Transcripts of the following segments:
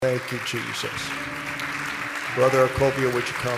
Thank you, Jesus. Brother Arcobia, would you come?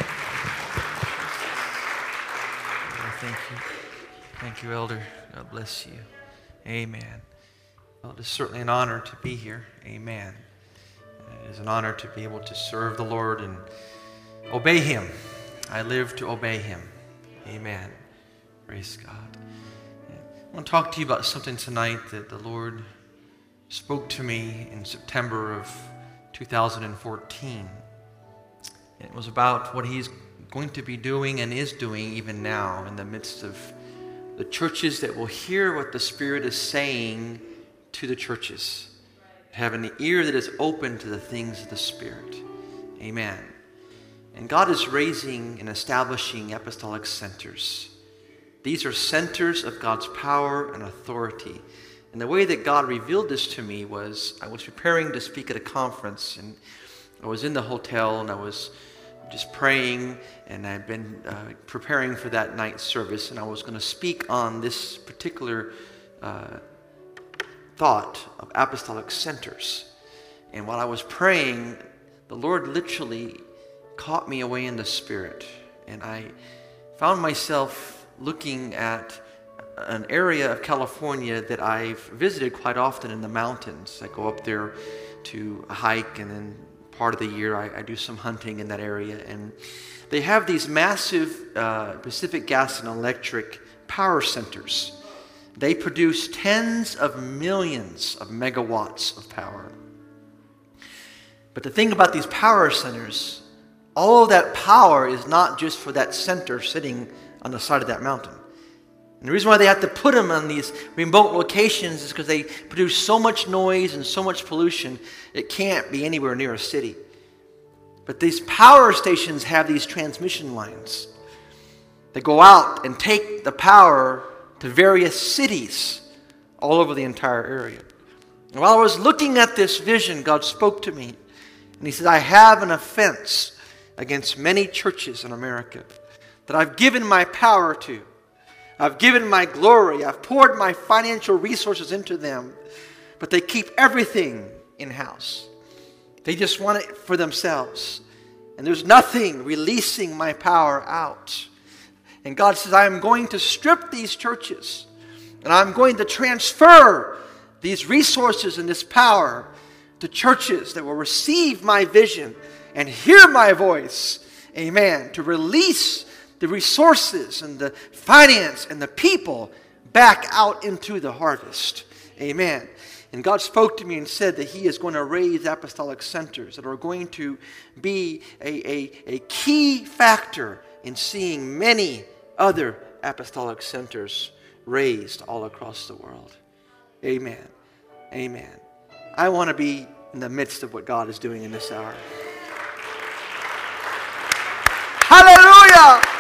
Thank you. Thank you, Elder. God bless you. Amen. Well, it is certainly an honor to be here. Amen. It is an honor to be able to serve the Lord and obey Him. I live to obey Him. Amen. Praise God. I want to talk to you about something tonight that the Lord spoke to me in September of 2014. It was about what He's going to be doing and is doing even now in the midst of the churches that will hear what the Spirit is saying to the churches. Have an ear that is open to the things of the Spirit. Amen. And God is raising and establishing apostolic centers. These are centers of God's power and authority. And the way that God revealed this to me was, I was preparing to speak at a conference, and I was in the hotel, and I was just praying, and I'd been preparing for that night service, and I was going to speak on this particular thought of apostolic centers. And while I was praying, the Lord literally caught me away in the Spirit, and I found myself looking at an area of California that I've visited quite often in the mountains. I go up there to a hike, and then part of the year I do some hunting in that area. And they have these massive Pacific Gas and Electric power centers. They produce tens of millions of megawatts of power. But the thing about these power centers, all of that power is not just for that center sitting on the side of that mountain. And the reason why they have to put them on these remote locations is because they produce so much noise and so much pollution, it can't be anywhere near a city. But these power stations have these transmission lines that go out and take the power to various cities all over the entire area. And while I was looking at this vision, God spoke to me, and He said, I have an offense against many churches in America that I've given my power to. I've given my glory. I've poured my financial resources into them. But they keep everything in-house. They just want it for themselves. And there's nothing releasing my power out. And God says, I am going to strip these churches. And I'm going to transfer these resources and this power to churches that will receive my vision and hear my voice. Amen. To release the resources and the finance and the people back out into the harvest. Amen. And God spoke to me and said that He is going to raise apostolic centers that are going to be a key factor in seeing many other apostolic centers raised all across the world. Amen. Amen. I want to be in the midst of what God is doing in this hour. Hallelujah!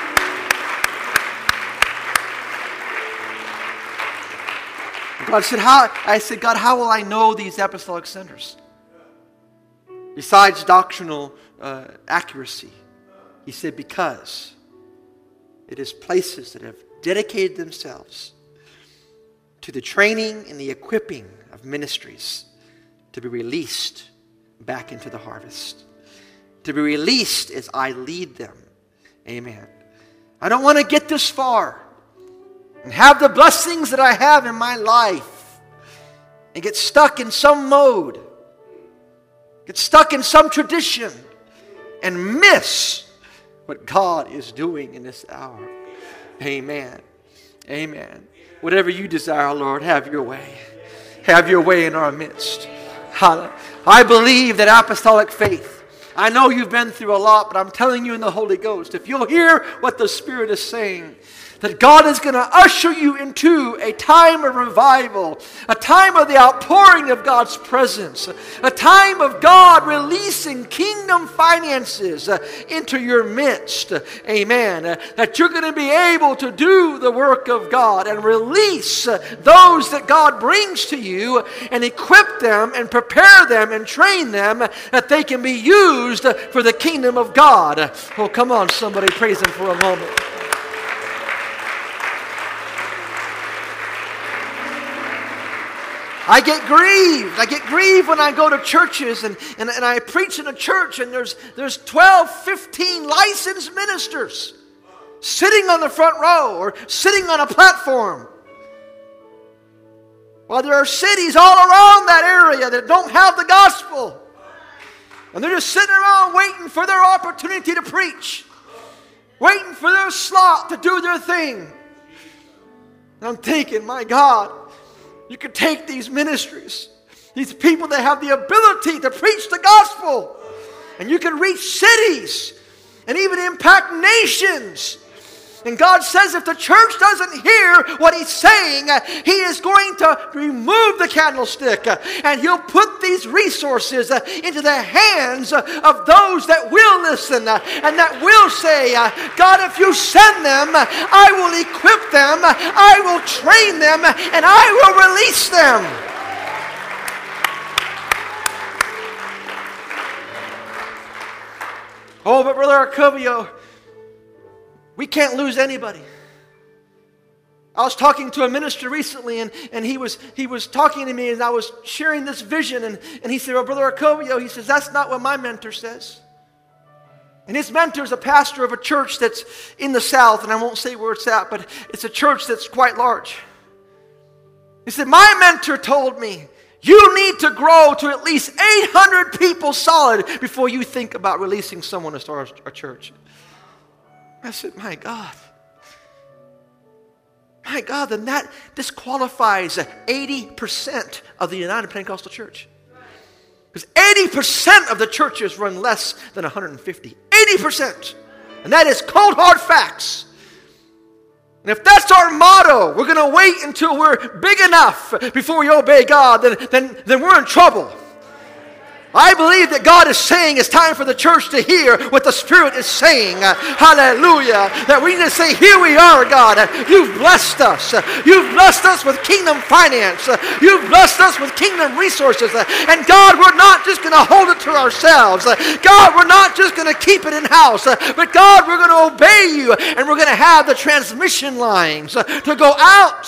God said, I said, God, how will I know these apostolic centers? Besides doctrinal accuracy. He said, because it is places that have dedicated themselves to the training and the equipping of ministries to be released back into the harvest. To be released as I lead them. Amen. I don't want to get this far and have the blessings that I have in my life and get stuck in some mode, get stuck in some tradition, and miss what God is doing in this hour. Amen. Amen. Whatever you desire, Lord, have your way. Have your way in our midst. I believe that apostolic faith, I know you've been through a lot, but I'm telling you in the Holy Ghost, if you'll hear what the Spirit is saying, that God is going to usher you into a time of revival, a time of the outpouring of God's presence, a time of God releasing kingdom finances into your midst. Amen. That you're going to be able to do the work of God and release those that God brings to you and equip them and prepare them and train them that they can be used for the kingdom of God. Oh, come on, somebody praise Him for a moment. I get grieved. I get grieved when I go to churches and I preach in a church and there's 12, 15 licensed ministers sitting on the front row or sitting on a platform. While there are cities all around that area that don't have the gospel. And they're just sitting around waiting for their opportunity to preach. Waiting for their slot to do their thing. And I'm thinking, my God, you could take these ministries, these people that have the ability to preach the gospel, and you can reach cities and even impact nations. And God says if the church doesn't hear what He's saying, He is going to remove the candlestick and He'll put these resources into the hands of those that will listen and that will say, God, if you send them, I will equip them, I will train them, and I will release them. Oh, but Brother Arcovio, we can't lose anybody. I was talking to a minister recently, and he was talking to me, and I was sharing this vision, and he said, well, Brother Arcovio, he says, that's not what my mentor says. And his mentor is a pastor of a church that's in the South, and I won't say where it's at, but it's a church that's quite large. He said, my mentor told me, you need to grow to at least 800 people solid before you think about releasing someone to start a church. I said, my God, then that disqualifies 80% of the United Pentecostal Church. Because 80% of the churches run less than 150. 80%. And that is cold, hard facts. And if that's our motto, we're going to wait until we're big enough before we obey God, then we're in trouble. I believe that God is saying it's time for the church to hear what the Spirit is saying. Hallelujah. That we need to say, here we are, God. You've blessed us. You've blessed us with kingdom finance. You've blessed us with kingdom resources. And God, we're not just going to hold it to ourselves. God, we're not just going to keep it in-house. But God, we're going to obey you. And we're going to have the transmission lines to go out.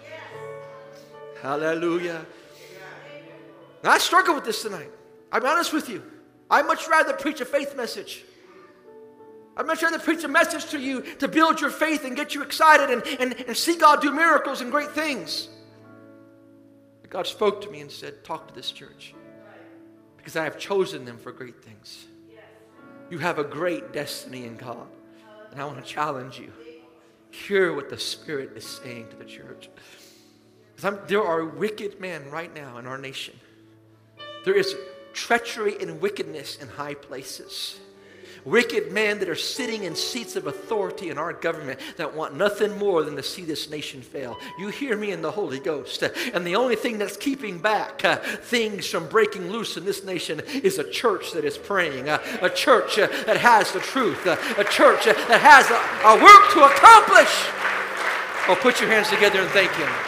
Hallelujah. Now, I struggle with this tonight. I'll be honest with you. I'd much rather preach a faith message. I'd much rather preach a message to you to build your faith and get you excited and see God do miracles and great things. But God spoke to me and said, talk to this church. Because I have chosen them for great things. You have a great destiny in God. And I want to challenge you. Hear what the Spirit is saying to the church. There are wicked men right now in our nation. There is treachery and wickedness in high places. Wicked men that are sitting in seats of authority in our government that want nothing more than to see this nation fail. You hear me in the Holy Ghost. And the only thing that's keeping back things from breaking loose in this nation is a church that is praying. A church that has the truth. A church that has a work to accomplish. Oh, put your hands together and thank Him.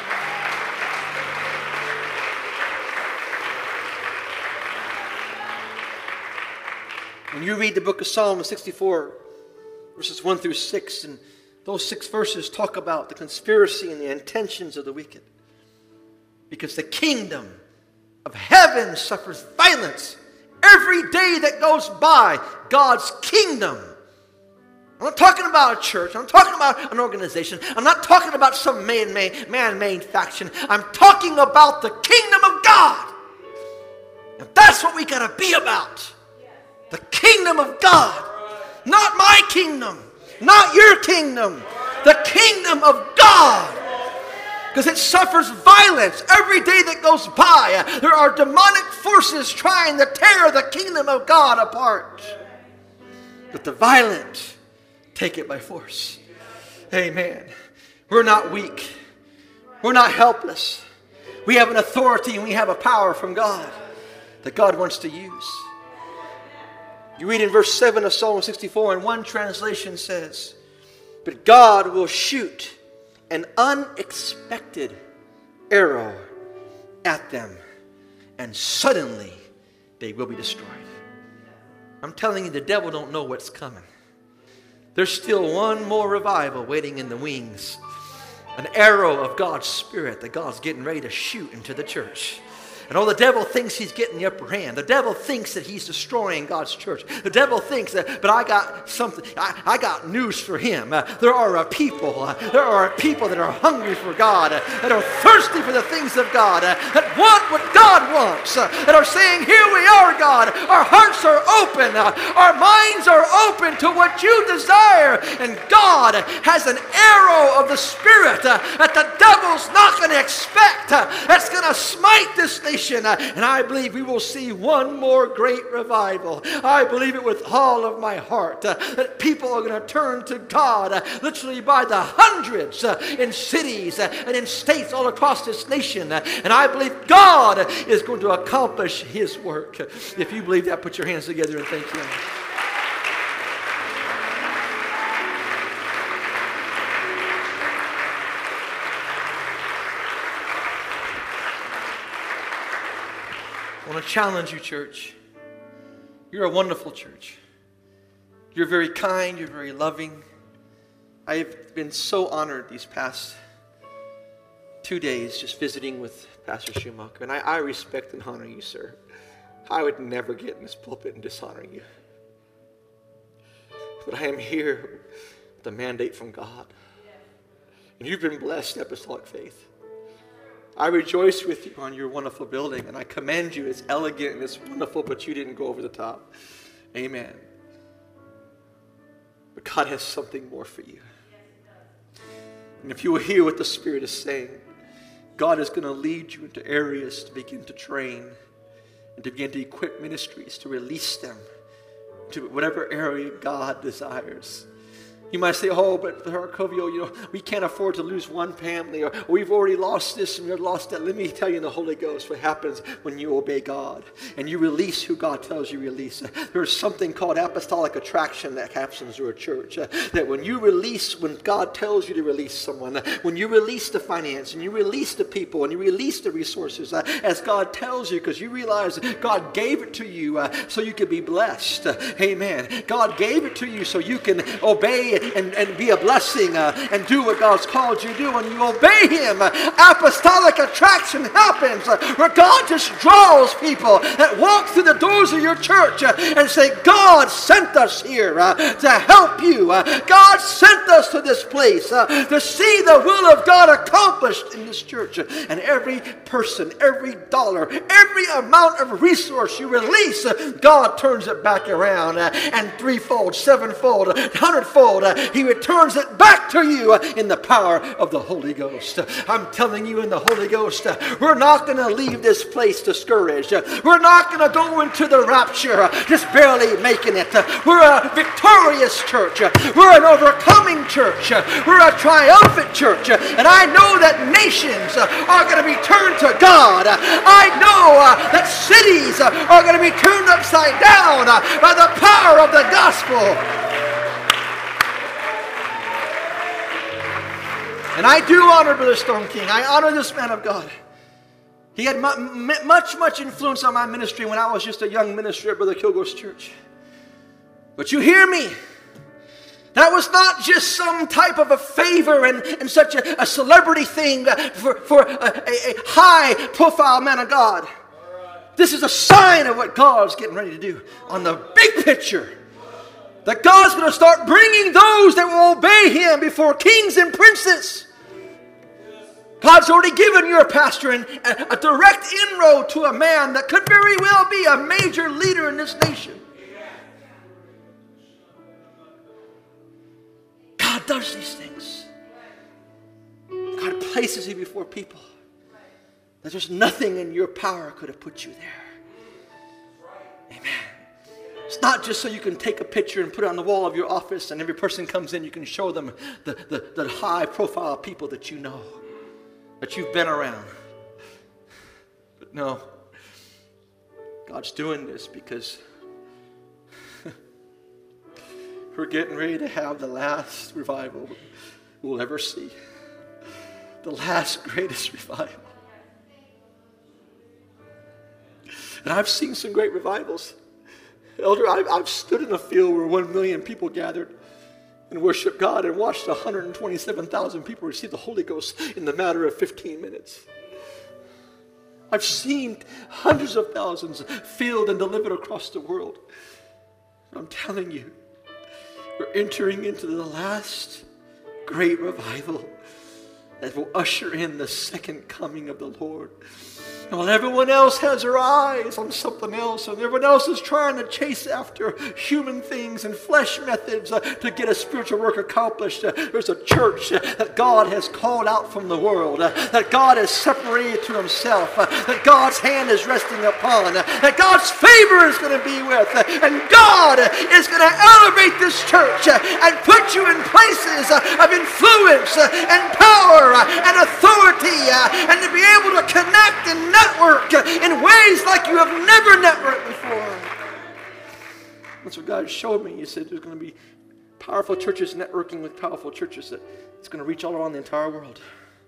When you read the book of Psalm 64, verses 1 through 6, and those 6 verses talk about the conspiracy and the intentions of the wicked. Because the kingdom of heaven suffers violence. Every day that goes by, God's kingdom. I'm not talking about a church. I'm talking about an organization. I'm not talking about some man-made faction. I'm talking about the kingdom of God. And that's what we got to be about. The kingdom of God. Not my kingdom. Not your kingdom. The kingdom of God. Because it suffers violence every day that goes by. There are demonic forces trying to tear the kingdom of God apart. But the violent take it by force. Amen. We're not weak. We're not helpless. We have an authority and we have a power from God that God wants to use. You read in verse 7 of Psalm 64, and one translation says, but God will shoot an unexpected arrow at them, and suddenly they will be destroyed. I'm telling you, the devil don't know what's coming. There's still one more revival waiting in the wings An arrow of God's Spirit that God's getting ready to shoot into the church. And the devil thinks he's getting the upper hand. The devil thinks that he's destroying God's church. The devil thinks that, but I got something, I got news for him. There are people that are hungry for God, that are thirsty for the things of God, that want what God wants, that are saying, here we are, God. Our hearts are open. Our minds are open to what you desire. And God has an arrow of the Spirit that the devil's not going to expect. That's going to smite this nation. And I believe we will see one more great revival. I believe it with all of my heart. That people are going to turn to God literally by the hundreds in cities and in states all across this nation. And I believe God is going to accomplish His work. If you believe that, put your hands together and thank Him. I want to challenge you, church. You're a wonderful church. You're very kind. You're very loving. I've been so honored these past 2 days just visiting with Pastor Schumacher. And I respect and honor you, sir. I would never get in this pulpit and dishonor you. But I am here with a mandate from God. And you've been blessed, Apostolic Faith. I rejoice with you on your wonderful building, and I commend you. It's elegant and it's wonderful, but you didn't go over the top. Amen. But God has something more for you. And if you will hear what the Spirit is saying, God is going to lead you into areas to begin to train and to begin to equip ministries, to release them to whatever area God desires. You might say, oh, but Arcovio, we can't afford to lose one family, or we've already lost this and we've lost that. Let me tell you in the Holy Ghost what happens when you obey God and you release who God tells you to release. There's something called apostolic attraction that happens through a church. That when you release, when God tells you to release someone, when you release the finance and you release the people and you release the resources as God tells you, because you realize God gave it to you so you could be blessed. Amen. God gave it to you so you can obey and be a blessing and do what God's called you to do. When you obey Him, apostolic attraction happens where God just draws people that walk through the doors of your church and say, God sent us here to help you. God sent us to this place to see the will of God accomplished in this church. And every person, every dollar, every amount of resource you release, God turns it back around and threefold, sevenfold, hundredfold. He returns it back to you in the power of the Holy Ghost. I'm telling you in the Holy Ghost, we're not going to leave this place discouraged. We're not going to go into the rapture just barely making it. We're a victorious church. We're an overcoming church. We're a triumphant church. And I know that nations are going to be turned to God. I know that cities are going to be turned upside down by the power of the gospel. And I do honor Brother Stone King. I honor this man of God. He had much influence on my ministry when I was just a young minister at Brother Kilgore's church. But you hear me. That was not just some type of a favor and such a celebrity thing for a high-profile man of God. This is a sign of what God's getting ready to do on the big picture. That God's going to start bringing those that will obey Him before kings and princes. God's already given your pastor a direct inroad to a man that could very well be a major leader in this nation. God does these things. God places you before people that there's nothing in your power could have put you there. Amen. It's not just so you can take a picture and put it on the wall of your office and every person comes in, you can show them the high profile people that you know, that you've been around. But no, God's doing this because we're getting ready to have the last revival we'll ever see. The last greatest revival. And I've seen some great revivals. Elder, I've stood in a field where 1 million people gathered. and worship God and watched 127,000 people receive the Holy Ghost in the matter of 15 minutes. I've seen hundreds of thousands filled and delivered across the world. I'm telling you, we're entering into the last great revival that will usher in the second coming of the Lord. And while everyone else has their eyes on something else, and everyone else is trying to chase after human things and flesh methods to get a spiritual work accomplished, there's a church that God has called out from the world, that God has separated to himself, that God's hand is resting upon, that God's favor is going to be with, and God is going to elevate this church and put you in places of influence and power and authority, and to be able to connect and network in ways like you have never networked before. That's what God showed me. He said there's going to be powerful churches networking with powerful churches, that it's going to reach all around the entire world.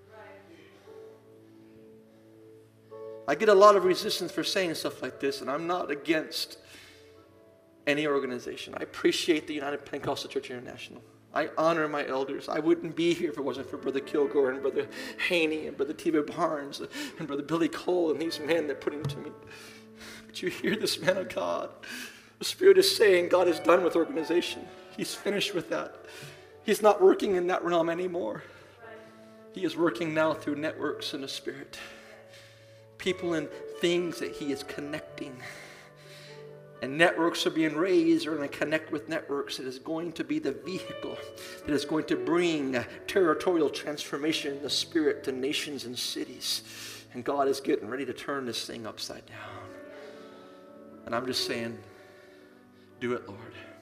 I get a lot of resistance for saying stuff like this, and I'm not against any organization. I appreciate the United Pentecostal Church International. I honor my elders. I wouldn't be here if it wasn't for Brother Kilgore and Brother Haney and Brother T.B. Barnes and Brother Billy Cole and these men that put him to me. But you hear this man of God. The Spirit is saying God is done with organization. He's finished with that. He's not working in that realm anymore. He is working now through networks in the Spirit. People and things that he is connecting. And networks are being raised, or going to connect with networks that is going to be the vehicle that is going to bring territorial transformation in the Spirit to nations and cities. And God is getting ready to turn this thing upside down. And I'm just saying, do it, Lord.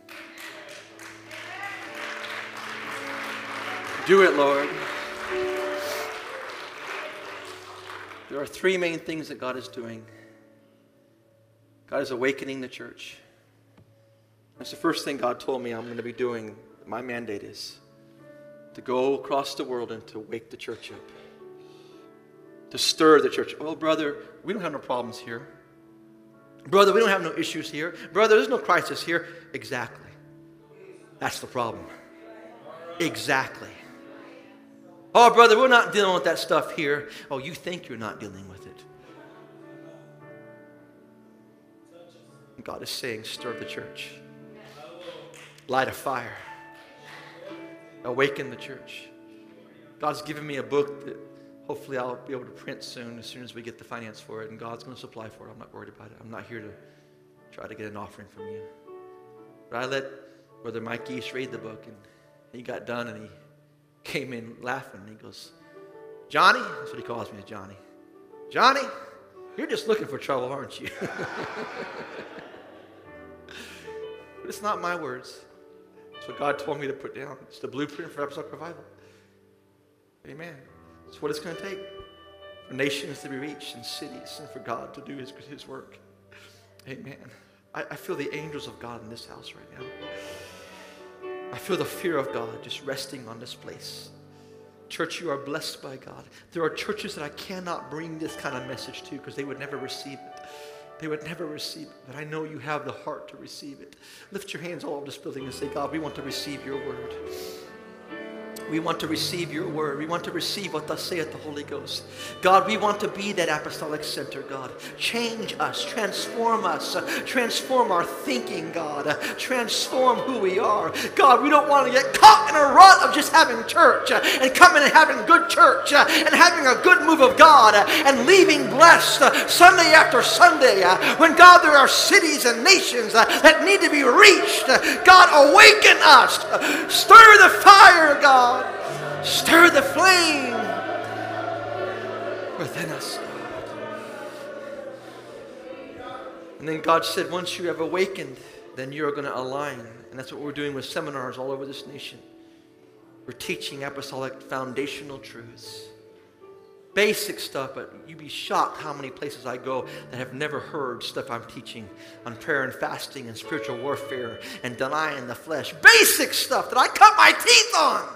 Do it, Lord. There are three main things that God is doing. God is awakening the church. That's the first thing God told me I'm going to be doing. My mandate is to go across the world and to wake the church up. To stir the church. Well, brother, we don't have no problems here. Brother, we don't have no issues here. Brother, there's no crisis here. Exactly. That's the problem. Exactly. Oh, brother, we're not dealing with that stuff here. Oh, you think you're not dealing with it. God is saying, stir the church. Light a fire. Awaken the church. God's given me a book that hopefully I'll be able to print soon as we get the finance for it. And God's going to supply for it. I'm not worried about it. I'm not here to try to get an offering from you. But I let Brother Mike East read the book, and he got done, and he came in laughing. And he goes, Johnny, that's what he calls me, Johnny. Johnny, you're just looking for trouble, aren't you? But it's not my words. It's what God told me to put down. It's the blueprint for apostolic revival. Amen. It's what it's going to take for nations to be reached and cities, and for God to do his work. Amen. I feel the angels of God in this house right now. I feel the fear of God just resting on this place. Church, you are blessed by God. There are churches that I cannot bring this kind of message to because they would never receive it. They would never receive it. But I know you have the heart to receive it. Lift your hands all over this building and say, God, we want to receive your word. We want to receive your word. We want to receive what thus saith the Holy Ghost. God, we want to be that apostolic center, God. Change us, transform our thinking, God. Transform who we are. God, we don't want to get caught in a rut of just having church and coming and having good church and having a good move of God and leaving blessed Sunday after Sunday. When, God, there are cities and nations that need to be reached. God, awaken us. Stir the fire, God. Stir the flame within us, God. And then God said, once you have awakened, then you're going to align. And that's what we're doing with seminars all over this nation. We're teaching apostolic foundational truths. Basic stuff, but you'd be shocked how many places I go that have never heard stuff I'm teaching on prayer and fasting and spiritual warfare and denying the flesh. Basic stuff that I cut my teeth on.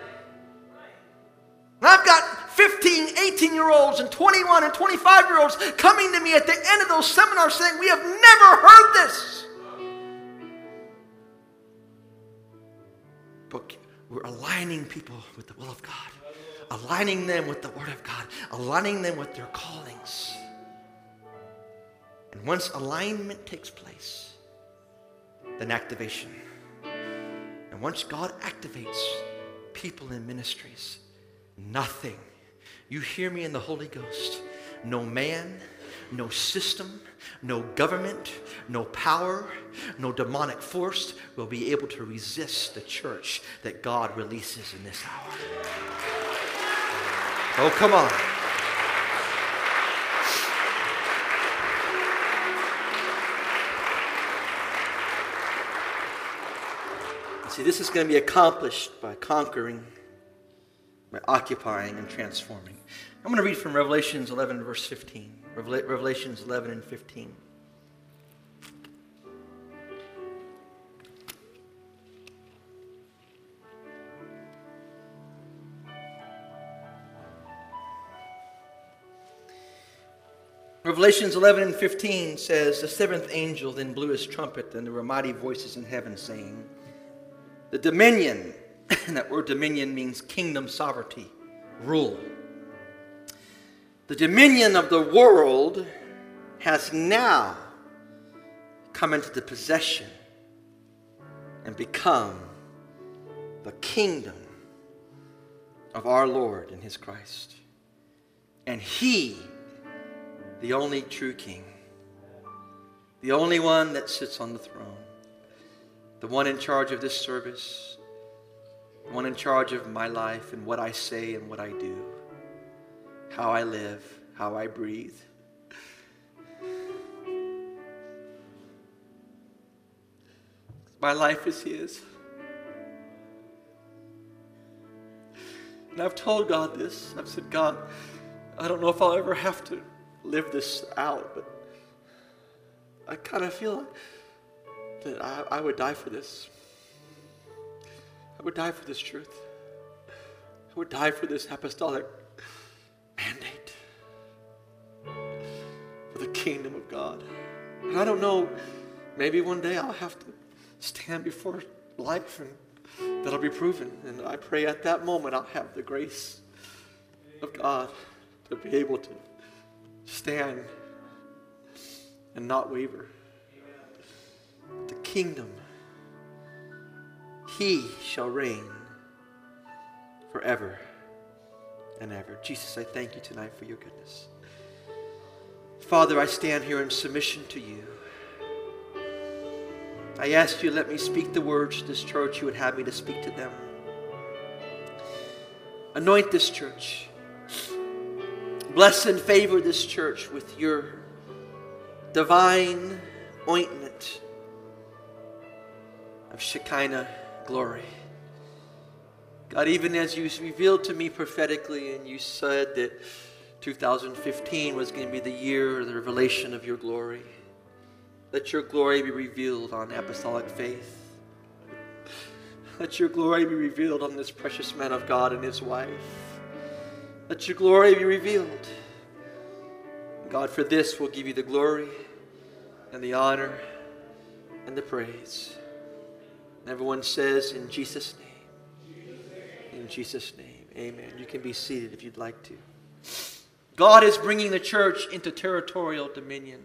And I've got 15, 18-year-olds and 21 and 25-year-olds coming to me at the end of those seminars saying, we have never heard this. But aligning people with the will of God, aligning them with the Word of God, aligning them with their callings. And once alignment takes place, then activation. And once God activates people in ministries, nothing, you hear me in the Holy Ghost, no man, no system, no government, no power, no demonic force will be able to resist the church that God releases in this hour. Oh, come on. See, this is going to be accomplished by conquering, by occupying and transforming. I'm going to read from Revelations 11, verse 15. Revelations 11 and 15. Revelations 11 and 15 says, the seventh angel then blew his trumpet, and there were mighty voices in heaven saying, the dominion, and that word dominion means kingdom sovereignty, rule. The dominion of the world has now come into the possession and become the kingdom of our Lord and his Christ. And he, the only true king, the only one that sits on the throne, the one in charge of this service, the one in charge of my life and what I say and what I do, how I live, how I breathe. My life is his. And I've told God this. I've said, God, I don't know if I'll ever have to live this out, but I kind of feel that I would die for this. I would die for this truth. I would die for this apostolic mandate for the kingdom of God. And I don't know, maybe one day I'll have to stand before life and that'll be proven. And I pray at that moment I'll have the grace of God to be able to stand and not waver. The kingdom, he shall reign forever and ever. Jesus, I thank you tonight for your goodness. Father, I stand here in submission to you. I ask you, let me speak the words to this church you would have me to speak to them. Anoint this church. Bless and favor this church with your divine ointment of Shekinah glory. God, even as you revealed to me prophetically and you said that 2015 was going to be the year of the revelation of your glory, let your glory be revealed on apostolic faith. Let your glory be revealed on this precious man of God and his wife. Let your glory be revealed. God, for this we'll give you the glory and the honor and the praise. And everyone says, in Jesus' name. In Jesus' name. Amen. You can be seated if you'd like to. God is bringing the church into territorial dominion.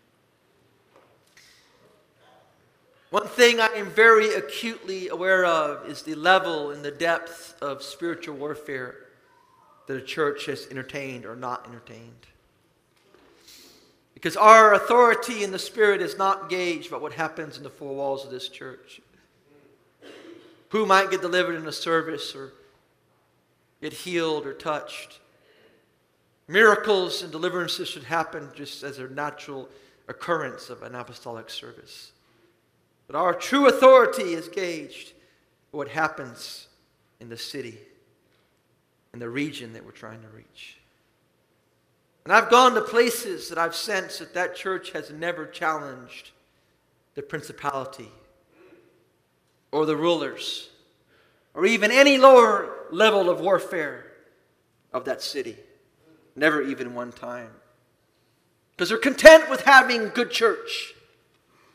One thing I am very acutely aware of is the level and the depth of spiritual warfare that a church has entertained or not entertained. Because our authority in the Spirit is not gauged by what happens in the four walls of this church. Who might get delivered in a service or get healed or touched. Miracles and deliverances should happen just as a natural occurrence of an apostolic service. But our true authority is gauged by what happens in the city, in the region that we're trying to reach. And I've gone to places that I've sensed that church has never challenged the principality or the rulers or even any lower level of warfare of that city. Never even one time. Because they're content with having good church.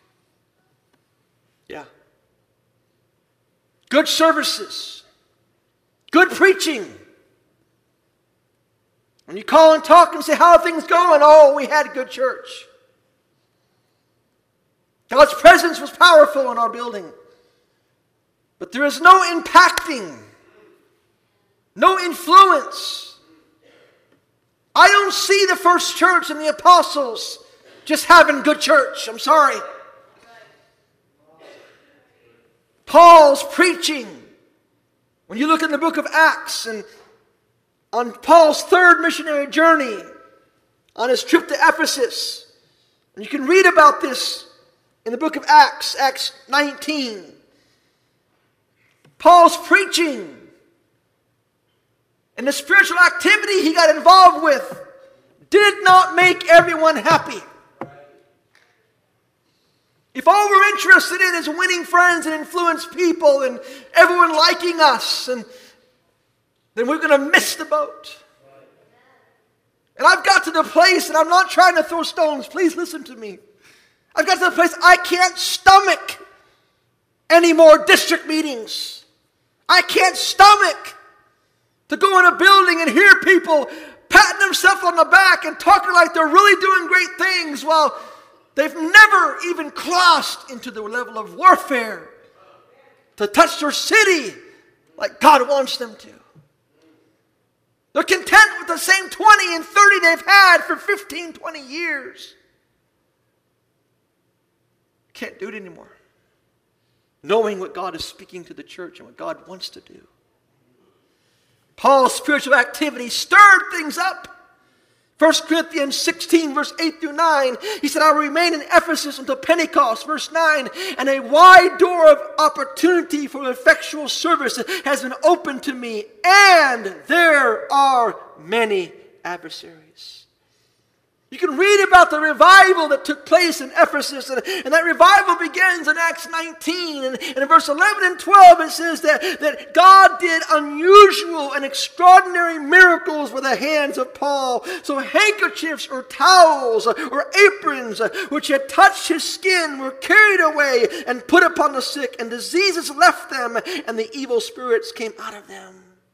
Yeah. Good services. Good preaching. When you call and talk and say, how are things going? Oh, we had good church. God's presence was powerful in our building. But there is no impacting, no influence. I don't see the first church and the apostles just having good church. I'm sorry. Paul's preaching. When you look in the book of Acts and on Paul's third missionary journey, on his trip to Ephesus, and you can read about this in the book of Acts, Acts 19. Paul's preaching and the spiritual activity he got involved with did not make everyone happy. If all we're interested in is winning friends and influence people and everyone liking us, and then we're going to miss the boat. And I've got to the place, and I'm not trying to throw stones, please listen to me. I've got to the place I can't stomach any more district meetings. I can't stomach to go in a building and hear people patting themselves on the back and talking like they're really doing great things while they've never even crossed into the level of warfare to touch their city like God wants them to. They're content with the same 20 and 30 they've had for 15, 20 years. Can't do it anymore. Knowing what God is speaking to the church and what God wants to do. Paul's spiritual activity stirred things up. 1 Corinthians 16, verse 8 through 9, he said, I will remain in Ephesus until Pentecost, verse 9, and a wide door of opportunity for effectual service has been opened to me, and there are many adversaries. You can read about the revival that took place in Ephesus, and that revival begins in Acts 19, and in verse 11 and 12 it says that God did unusual and extraordinary miracles with the hands of Paul. So handkerchiefs or towels or aprons which had touched his skin were carried away and put upon the sick, and diseases left them, and the evil spirits came out of them.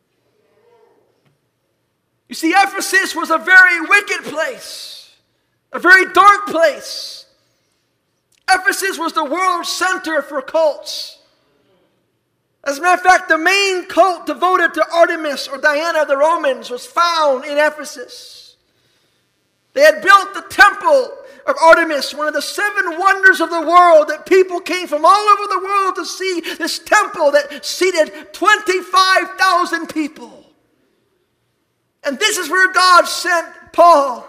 You see, Ephesus was a very wicked place. A very dark place. Ephesus was the world center for cults. As a matter of fact, the main cult devoted to Artemis or Diana of the Romans was found in Ephesus. They had built the temple of Artemis, one of the 7 wonders of the world, that people came from all over the world to see this temple that seated 25,000 people. And this is where God sent Paul.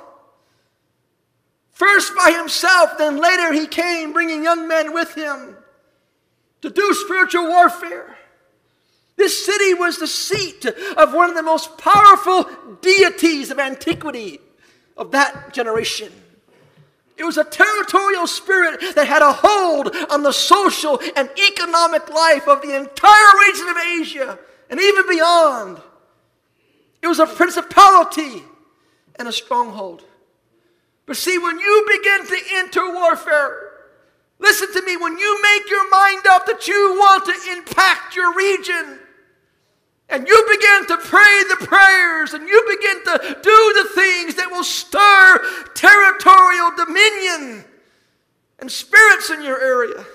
First by himself, then later he came bringing young men with him to do spiritual warfare. This city was the seat of one of the most powerful deities of antiquity of that generation. It was a territorial spirit that had a hold on the social and economic life of the entire region of Asia and even beyond. It was a principality and a stronghold. But see, when you begin to enter warfare, listen to me, when you make your mind up that you want to impact your region, and you begin to pray the prayers, and you begin to do the things that will stir territorial dominion and spirits in your area,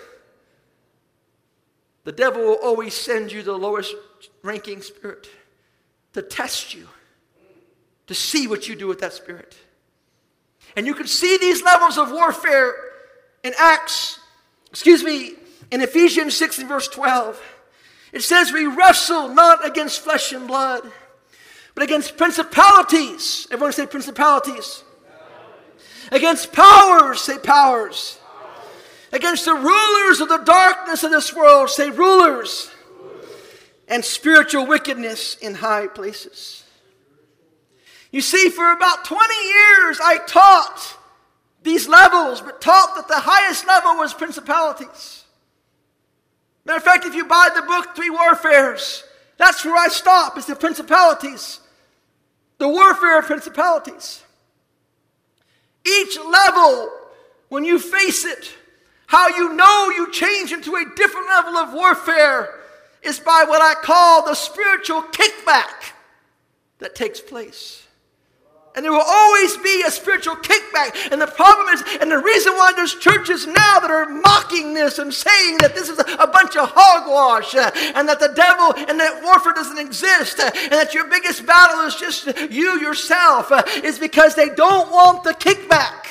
the devil will always send you the lowest ranking spirit to test you, to see what you do with that spirit. And you can see these levels of warfare in in Ephesians 6 and verse 12. It says, we wrestle not against flesh and blood, but against principalities. Everyone say principalities. Against powers, say powers. Against the rulers of the darkness of this world, say rulers. And spiritual wickedness in high places. You see, for about 20 years I taught these levels, but taught that the highest level was principalities. Matter of fact, if you buy the book, 3 Warfares, that's where I stop, is the principalities. The warfare of principalities. Each level, when you face it, how you know you change into a different level of warfare is by what I call the spiritual kickback that takes place. And there will always be a spiritual kickback. And the problem is, and the reason why there's churches now that are mocking this and saying that this is a bunch of hogwash, and that the devil and that warfare doesn't exist, and that your biggest battle is just you yourself, is because they don't want the kickback.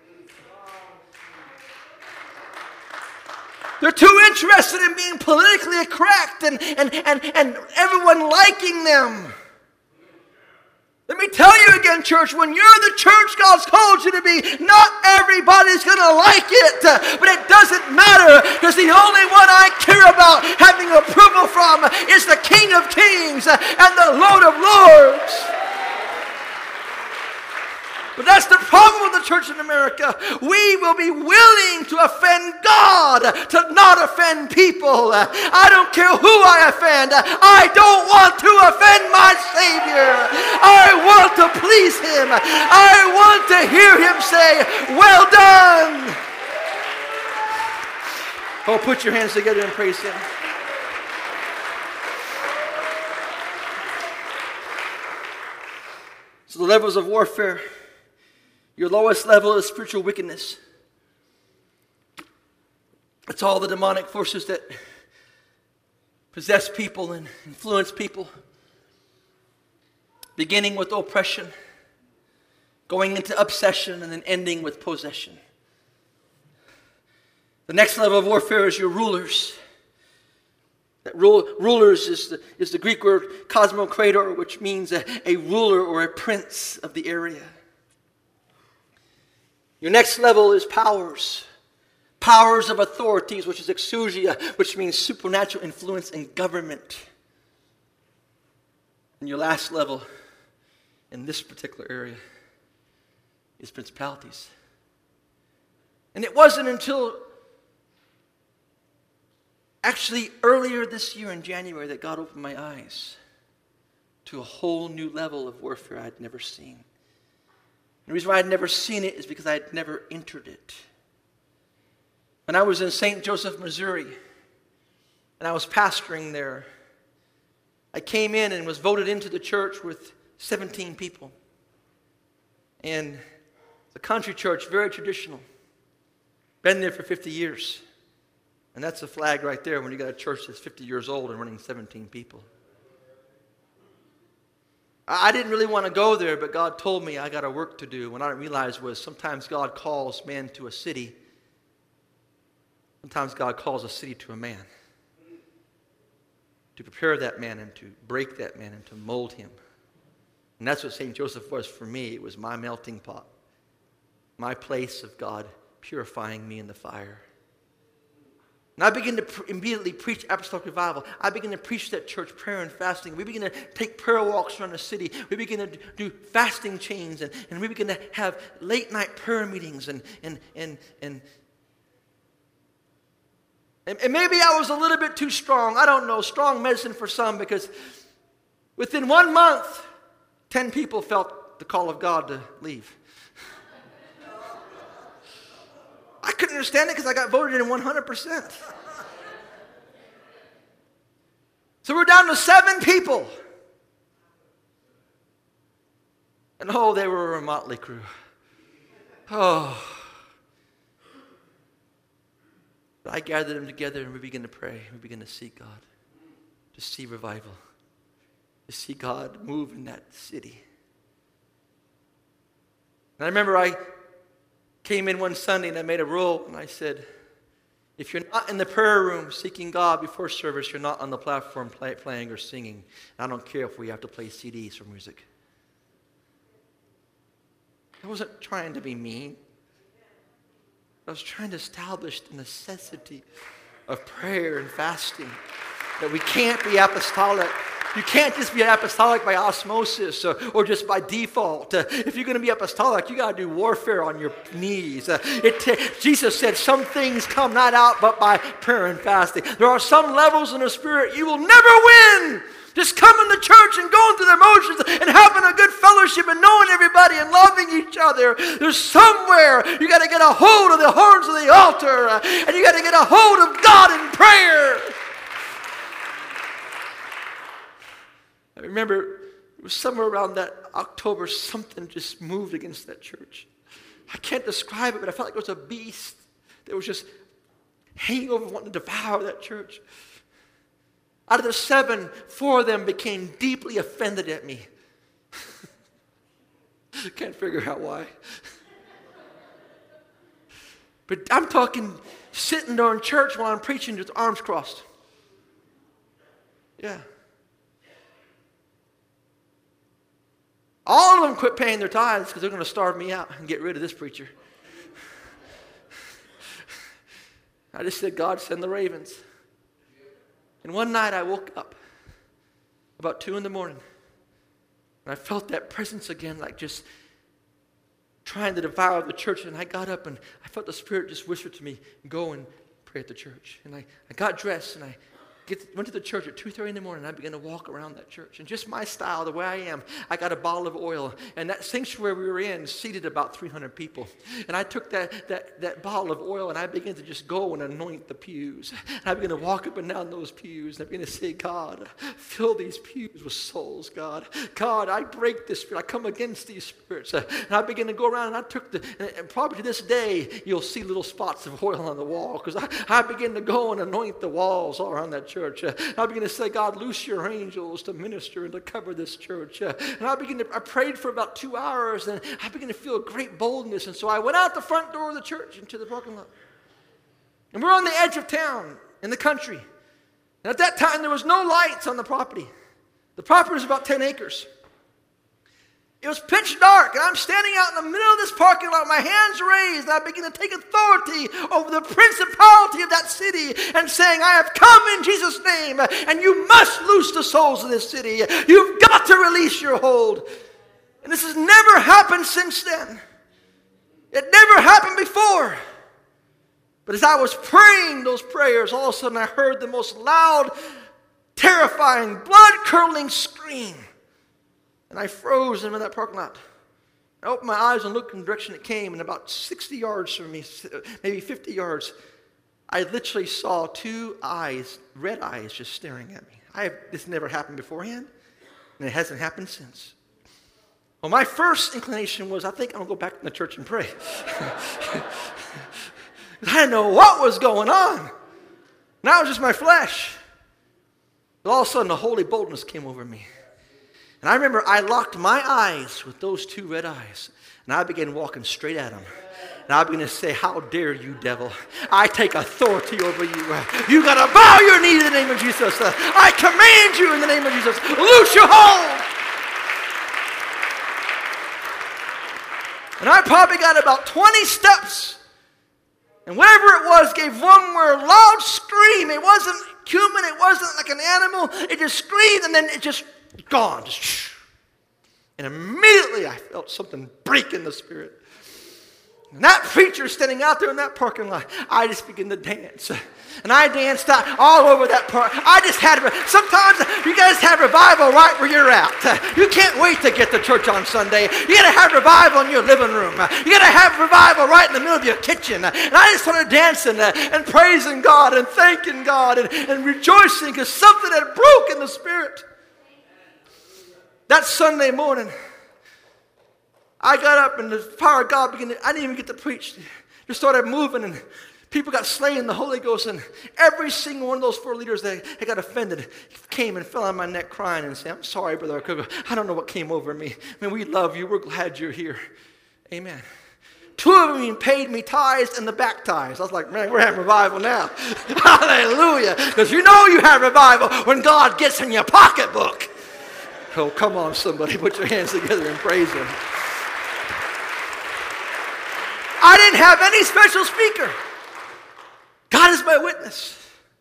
They're too interested in being politically correct and everyone liking them. Let me tell you again, church, when you're the church God's called you to be, not everybody's going to like it. But it doesn't matter, because the only one I care about having approval from is the King of Kings and the Lord of Lords. But that's the problem with the church in America. We will be willing to offend God to not offend people. I don't care who I offend. I don't want to offend my Savior. I want to please Him. I want to hear Him say, well done. Oh, put your hands together and praise Him. So the levels of warfare. Your lowest level is spiritual wickedness. It's all the demonic forces that possess people and influence people. Beginning with oppression, going into obsession, and then ending with possession. The next level of warfare is your rulers. That rulers is the Greek word cosmokrator, which means a ruler or a prince of the area. Your next level is powers. Powers of authorities, which is exousia, which means supernatural influence in government. And your last level in this particular area is principalities. And it wasn't until actually earlier this year in January that God opened my eyes to a whole new level of warfare I'd never seen. The reason why I'd never seen it is because I had never entered it. When I was in St. Joseph, Missouri, and I was pastoring there, I came in and was voted into the church with 17 people. And the country church, very traditional. Been there for 50 years. And that's a flag right there when you got a church that's 50 years old and running 17 people. I didn't really want to go there, but God told me I got a work to do. What I realized was sometimes God calls man to a city. Sometimes God calls a city to a man. To prepare that man and to break that man and to mold him. And that's what St. Joseph was for me. It was my melting pot. My place of God purifying me in the fire. And I began to immediately preach apostolic revival. I began to preach that church prayer and fasting. We began to take prayer walks around the city. We began to do fasting chains. And we began to have late night prayer meetings. And maybe I was a little bit too strong. I don't know. Strong medicine for some, because within 1 month, 10 people felt the call of God to leave. I couldn't understand it because I got voted in 100%. So we're down to 7 people. And oh, they were a motley crew. Oh. But I gathered them together and we began to pray. We began to seek God. To see revival. To see God move in that city. And I remember I came in one Sunday and I made a rule and I said, if you're not in the prayer room seeking God before service, you're not on the platform playing or singing. And I don't care if we have to play CDs for music. I wasn't trying to be mean. I was trying to establish the necessity of prayer and fasting. That we can't be apostolic. You can't just be apostolic by osmosis or just by default. If you're going to be apostolic, you got to do warfare on your knees. Jesus said some things come not out but by prayer and fasting. There are some levels in the Spirit you will never win. Just coming to church and going through the motions and having a good fellowship and knowing everybody and loving each other. There's somewhere you got to get a hold of the horns of the altar and you got to get a hold of God in prayer. remember it was somewhere around that October, something just moved against that church. I can't describe it, but I felt like it was a beast that was just hanging over, wanting to devour that church. Out of the 7, 4 of them became deeply offended at me. Can't figure out why. But I'm talking sitting there in church while I'm preaching with arms crossed. Yeah. All of them quit paying their tithes because they're going to starve me out and get rid of this preacher. I just said, God, send the ravens. And one night I woke up about 2 a.m. and I felt that presence again, like just trying to devour the church. And I got up and I felt the Spirit just whisper to me, go and pray at the church. And I got dressed and I went to the church at 2:30 in the morning, and I began to walk around that church. And just my style, the way I am, I got a bottle of oil. And that sanctuary we were in seated about 300 people. And I took that bottle of oil, and I began to just go and anoint the pews. And I began to walk up and down those pews. And I began to say, God, fill these pews with souls, God. God, I break this spirit. I come against these spirits. And I began to go around, and I took and probably to this day, you'll see little spots of oil on the wall. Because I began to go and anoint the walls all around that church. I began to say, God, loose your angels to minister and to cover this church. And I prayed for about 2 hours, and I began to feel great boldness. And so I went out the front door of the church into the parking lot. And we're on the edge of town in the country. And at that time, there was no lights on the property. The property was about 10 acres. It was pitch dark, and I'm standing out in the middle of this parking lot, my hands raised, and I begin to take authority over the principality of that city and saying, I have come in Jesus' name, and you must loose the souls of this city. You've got to release your hold. And this has never happened since then. It never happened before. But as I was praying those prayers, all of a sudden I heard the most loud, terrifying, blood-curdling scream. And I froze in that parking lot. I opened my eyes and looked in the direction it came, and about 60 yards from me, maybe 50 yards, I literally saw 2 eyes, red eyes, just staring at me. This never happened beforehand, and it hasn't happened since. Well, my first inclination was, I think I'm going to go back in the church and pray. I didn't know what was going on. That was just my flesh. But all of a sudden, a holy boldness came over me. And I remember I locked my eyes with those 2 red eyes. And I began walking straight at them. And I began to say, how dare you, devil? I take authority over you. You got to bow your knee in the name of Jesus. I command you in the name of Jesus. Loose your hold. And I probably got about 20 steps. And whatever it was gave one more loud scream. It wasn't human. It wasn't like an animal. It just screamed, and then it just gone. And immediately I felt something break in the spirit. And that preacher standing out there in that parking lot, I just began to dance. And I danced all over that park. Sometimes you guys have revival right where you're at. You can't wait to get to church on Sunday. You got to have revival in your living room. You got to have revival right in the middle of your kitchen. And I just started dancing and praising God and thanking God and rejoicing because something had broke in the spirit. That Sunday morning, I got up and the power of God began I didn't even get to preach. Just started moving and people got slain in the Holy Ghost. And every single one of those 4 leaders that got offended came and fell on my neck crying and said, I'm sorry, Brother Akuba. I don't know what came over me. I mean, we love you. We're glad you're here. Amen. 2 of them even paid me tithes and the back tithes. I was like, man, we're having revival now. Hallelujah. Because you know you have revival when God gets in your pocketbook. Oh, come on, somebody. Put your hands together and praise Him. I didn't have any special speaker. God is my witness.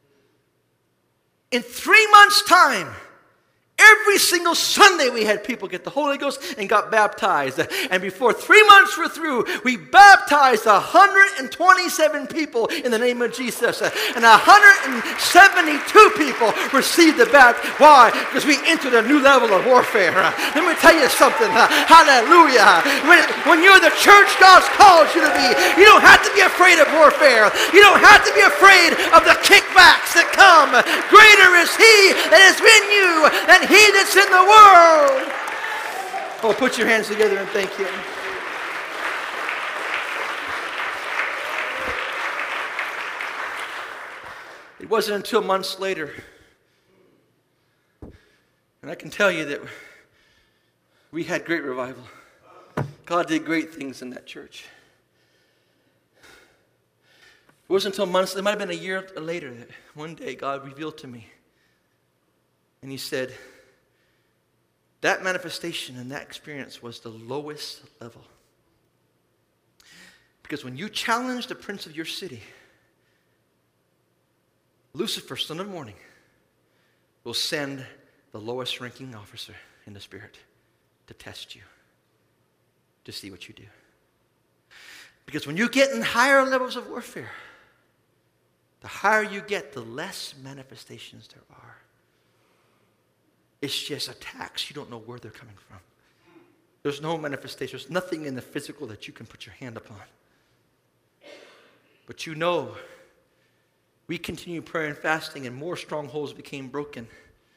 In 3 months' time, every single Sunday we had people get the Holy Ghost and got baptized. And before 3 months were through, we baptized 127 people in the name of Jesus. And 172 people received the baptism. Why? Because we entered a new level of warfare. Let me tell you something. Hallelujah. When you're the church God's called you to be, you don't have to be afraid of warfare. You don't have to be afraid of the kickbacks that come. Greater is He that is in you than he that's in the world. Oh, put your hands together and thank him. It wasn't until months later, and I can tell you that we had great revival. God did great things in that church. It wasn't until months, it might have been a year later, that one day God revealed to me. And he said, that manifestation and that experience was the lowest level. Because when you challenge the prince of your city, Lucifer, son of morning, will send the lowest ranking officer in the spirit to test you, to see what you do. Because when you get in higher levels of warfare, the higher you get, the less manifestations there are. It's just attacks. You don't know where they're coming from. There's no manifestation. There's nothing in the physical that you can put your hand upon. But you know, we continued prayer and fasting, and more strongholds became broken.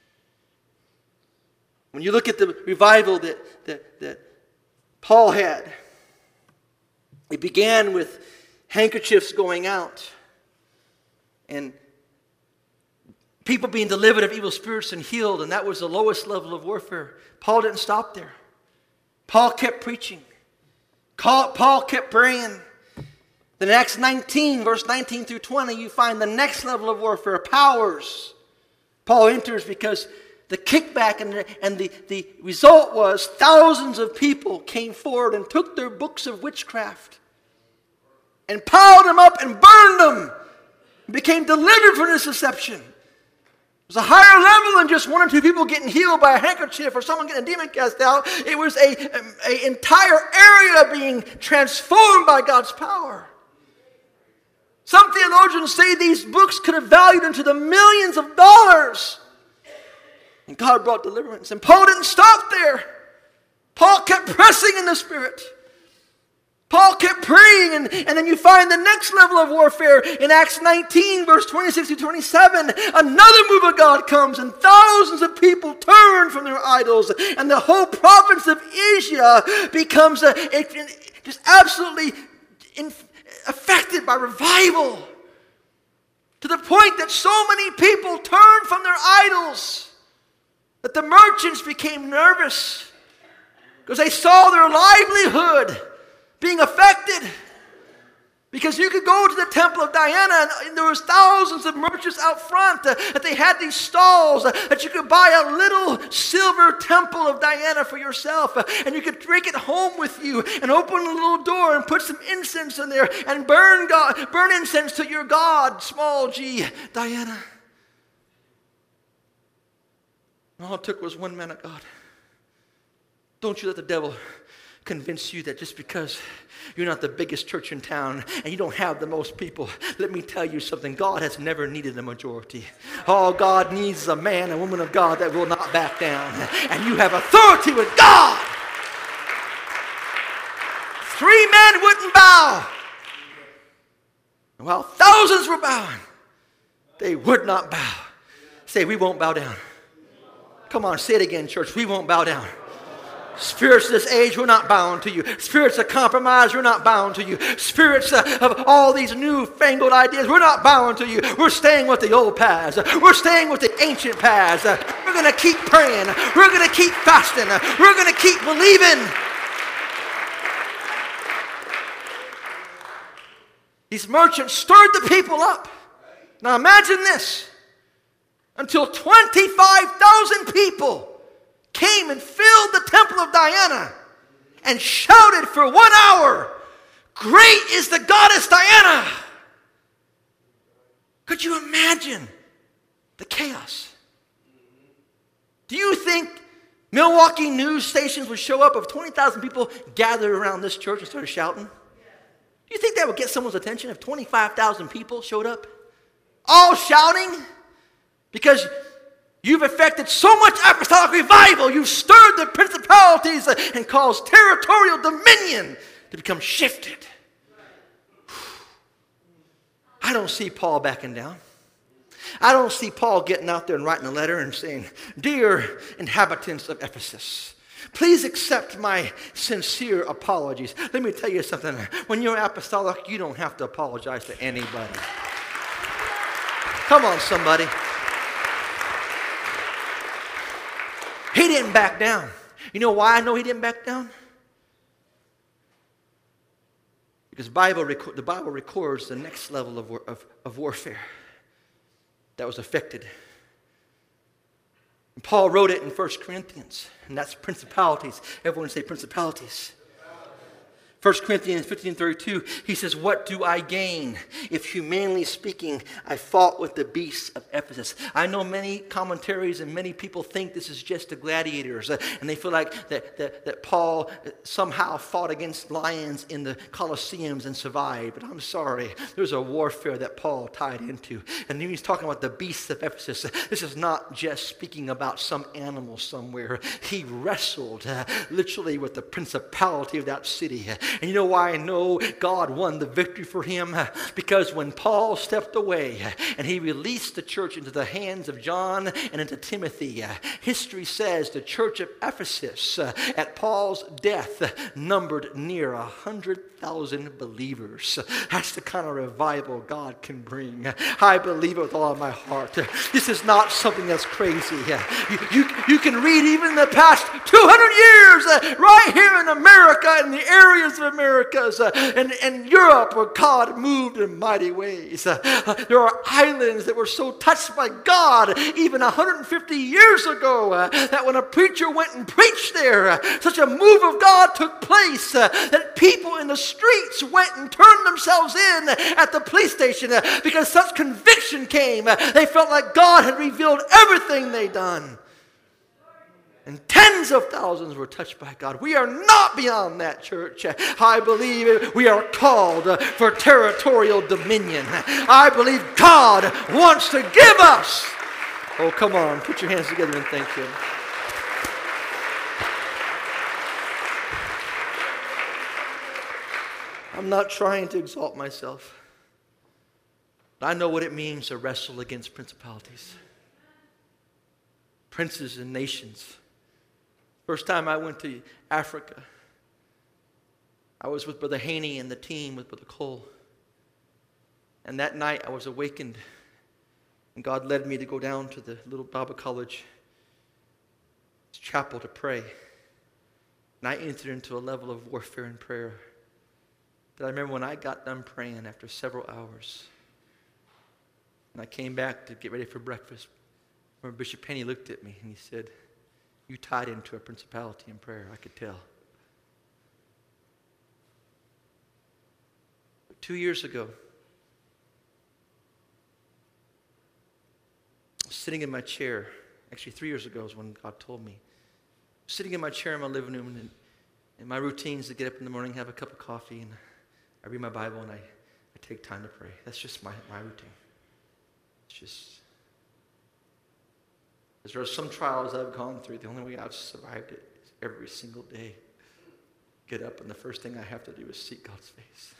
When you look at the revival that Paul had, it began with handkerchiefs going out and people being delivered of evil spirits and healed, and that was the lowest level of warfare. Paul didn't stop there. Paul kept preaching. Paul kept praying. Then in Acts 19, verse 19 through 20, you find the next level of warfare, powers. Paul enters because the kickback and the result was thousands of people came forward and took their books of witchcraft and piled them up and burned them and became delivered from this deception. It was a higher level than just one or two people getting healed by a handkerchief or someone getting a demon cast out. It was an entire area being transformed by God's power. Some theologians say these books could have valued into the millions of dollars. And God brought deliverance. And Paul didn't stop there. Paul kept pressing in the Spirit. Paul kept praying. And then you find the next level of warfare in Acts 19, verse 26 to 27. Another move of God comes, and thousands of people turn from their idols. And the whole province of Asia becomes just absolutely affected by revival, to the point that so many people turned from their idols that the merchants became nervous because they saw their livelihood being affected. Because you could go to the temple of Diana and there was thousands of merchants out front that they had these stalls that you could buy a little silver temple of Diana for yourself, and you could take it home with you and open a little door and put some incense in there and burn incense to your god, small g, Diana. And all it took was one man of God. Don't you let the devil convince you that just because you're not the biggest church in town and you don't have the most people, let me tell you something. God has never needed a majority. All God needs is a man and woman of God that will not back down. And you have authority with God. 3 men wouldn't bow. And while thousands were bowing, they would not bow. Say, we won't bow down. Come on, say it again, church. We won't bow down. Spirits of this age, we're not bound to you. Spirits of compromise, we're not bound to you. Spirits of all these newfangled ideas, we're not bound to you. We're staying with the old paths. We're staying with the ancient paths. We're going to keep praying. We're going to keep fasting. We're going to keep believing. These merchants stirred the people up. Now imagine this. Until 25,000 people came and filled the temple of Diana and shouted for 1 hour, "Great is the goddess Diana!" Could you imagine the chaos? Do you think Milwaukee news stations would show up if 20,000 people gathered around this church and started shouting? Do you think that would get someone's attention if 25,000 people showed up? All shouting? Because you've affected so much apostolic revival. You've stirred the principalities and caused territorial dominion to become shifted. I don't see Paul backing down. I don't see Paul getting out there and writing a letter and saying, "Dear inhabitants of Ephesus, please accept my sincere apologies." Let me tell you something. When you're apostolic, you don't have to apologize to anybody. Come on, somebody. He didn't back down. You know why I know he didn't back down? Because the Bible records the next level of warfare that was affected. And Paul wrote it in 1 Corinthians, and that's principalities. Everyone say principalities. 1 Corinthians 15:32, he says, "What do I gain if, humanly speaking, I fought with the beasts of Ephesus?" I know many commentaries and many people think this is just the gladiators, and they feel like that Paul somehow fought against lions in the Colosseums and survived. But I'm sorry, there's a warfare that Paul tied into. And he's talking about the beasts of Ephesus. This is not just speaking about some animal somewhere. He wrestled literally with the principality of that city. And you know why I know God won the victory for him? Because when Paul stepped away and he released the church into the hands of John and into Timothy, history says the church of Ephesus at Paul's death numbered near 100,000 believers. That's the kind of revival God can bring. I believe it with all of my heart. This is not something that's crazy. You can read even the past 200 years right here in America, in the areas of Americas and Europe where God moved in mighty ways. There are islands that were so touched by God even 150 years ago that when a preacher went and preached there, such a move of God took place that people in the streets went and turned themselves in at the police station because such conviction came. They felt like God had revealed everything they'd done. And tens of thousands were touched by God. We are not beyond that, church. I believe we are called for territorial dominion. I believe God wants to give us. Oh, come on. Put your hands together and thank Him. I'm not trying to exalt myself. But I know what it means to wrestle against principalities, princes and nations. First time I went to Africa, I was with Brother Haney and the team with Brother Cole. And that night I was awakened, and God led me to go down to the little Bible college chapel to pray. And I entered into a level of warfare and prayer that I remember when I got done praying after several hours, and I came back to get ready for breakfast, when Bishop Haney looked at me and he said, "You tied into a principality in prayer." I could tell. But 2 years ago, I was sitting in my chair. Actually, 3 years ago is when God told me. Sitting in my chair in my living room, and my routine is to get up in the morning, have a cup of coffee, and I read my Bible, and I take time to pray. That's just my routine. It's just... There are some trials I've gone through. The only way I've survived it is every single day. Get up, and the first thing I have to do is seek God's face.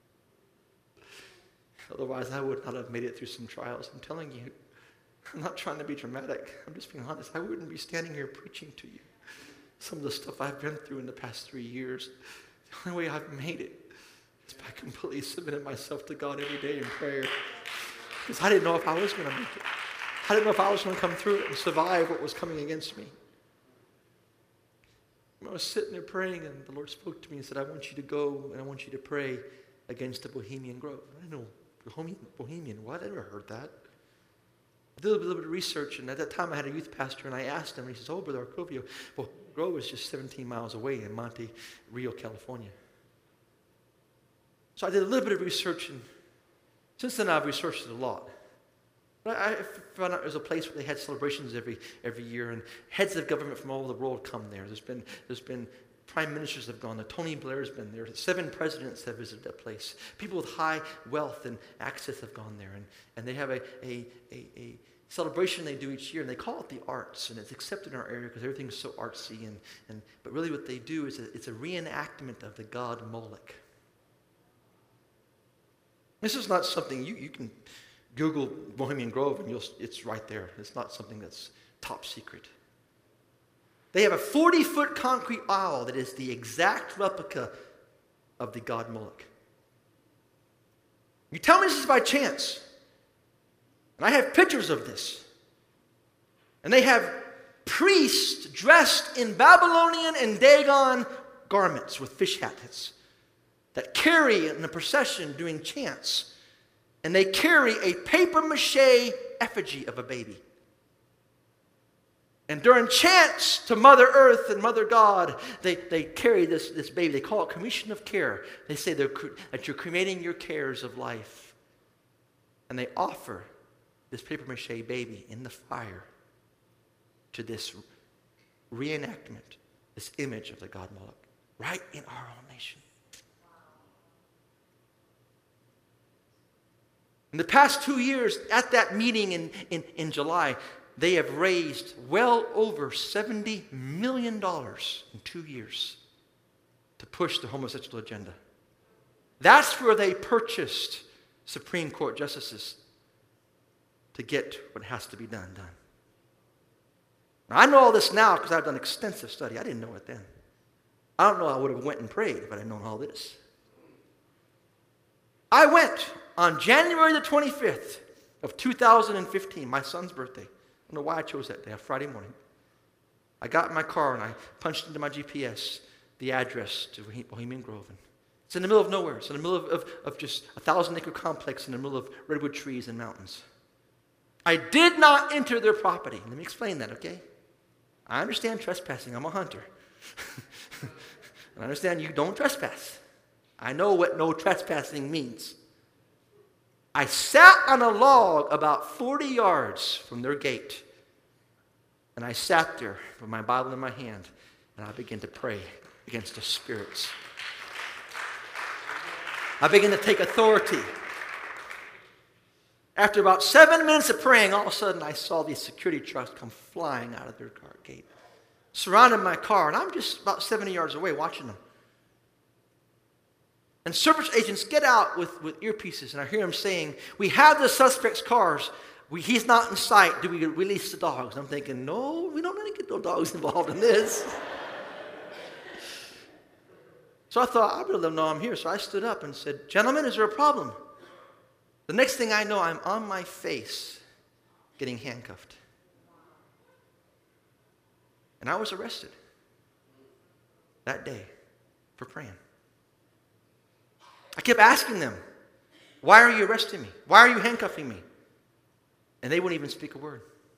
Otherwise, I would not have made it through some trials. I'm telling you, I'm not trying to be dramatic. I'm just being honest. I wouldn't be standing here preaching to you some of the stuff I've been through in the past 3 years. The only way I've made it is by completely submitting myself to God every day in prayer. Because I didn't know if I was going to make it. I didn't know if I was going to come through it and survive what was coming against me. I was sitting there praying, and the Lord spoke to me and said, "I want you to go and I want you to pray against the Bohemian Grove." I didn't know, Bohemian, what? I never heard that. I did a little bit of research, and at that time I had a youth pastor, and I asked him, and he says, "Oh, Brother Arcovio, well, Grove is just 17 miles away in Monte Rio, California." So I did a little bit of research, and since then I've researched it a lot. But I found out there's a place where they had celebrations every year, and heads of government from all over the world come there. There's been prime ministers have gone there. Tony Blair's been there. 7 presidents have visited that place. People with high wealth and access have gone there, and they have a celebration they do each year, and they call it the Arts, and it's accepted in our area because everything's so artsy. But really, what they do is it's a reenactment of the god Moloch. This is not something you can Google Bohemian Grove and it's right there. It's not something that's top secret. They have a 40-foot concrete owl that is the exact replica of the god Moloch. You tell me this is by chance. And I have pictures of this. And they have priests dressed in Babylonian and Dagon garments with fish hats that carry in a procession doing chants. And they carry a papier-mâché effigy of a baby. And during chants to Mother Earth and Mother God, they carry this baby. They call it cremation of care. They say that you're cremating your cares of life. And they offer this papier-mâché baby in the fire to this reenactment, this image of the god Moloch, right in our own nation. In the past 2 years, at that meeting in July, they have raised well over $70 million in 2 years to push the homosexual agenda. That's where they purchased Supreme Court justices to get what has to be done. Now, I know all this now because I've done extensive study. I didn't know it then. I don't know I would have went and prayed if I had known all this. I went on January the 25th of 2015, my son's birthday. I don't know why I chose that day, a Friday morning. I got in my car and I punched into my GPS the address to Bohemian Grove. It's in the middle of nowhere. It's in the middle of just a 1,000-acre complex in the middle of redwood trees and mountains. I did not enter their property. Let me explain that, okay? I understand trespassing. I'm a hunter. I understand you don't trespass. I know what no trespassing means. I sat on a log about 40 yards from their gate. And I sat there with my Bible in my hand. And I began to pray against the spirits. I began to take authority. After about 7 minutes of praying, all of a sudden I saw these security trucks come flying out of their car gate, surrounded my car, and I'm just about 70 yards away watching them. And service agents get out with earpieces, and I hear them saying, "We have the suspect's cars. He's not in sight. Do we release the dogs?" And I'm thinking, no, we don't really get no dogs involved in this. So I thought, I better let them know I'm here. So I stood up and said, "Gentlemen, is there a problem?" The next thing I know, I'm on my face getting handcuffed. And I was arrested that day for praying. I kept asking them, "Why are you arresting me? Why are you handcuffing me?" And they wouldn't even speak a word.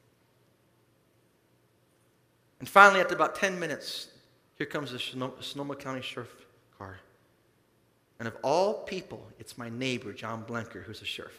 And finally, after about 10 minutes, here comes the Sonoma County Sheriff car. And of all people, it's my neighbor, John Blanker, who's a sheriff.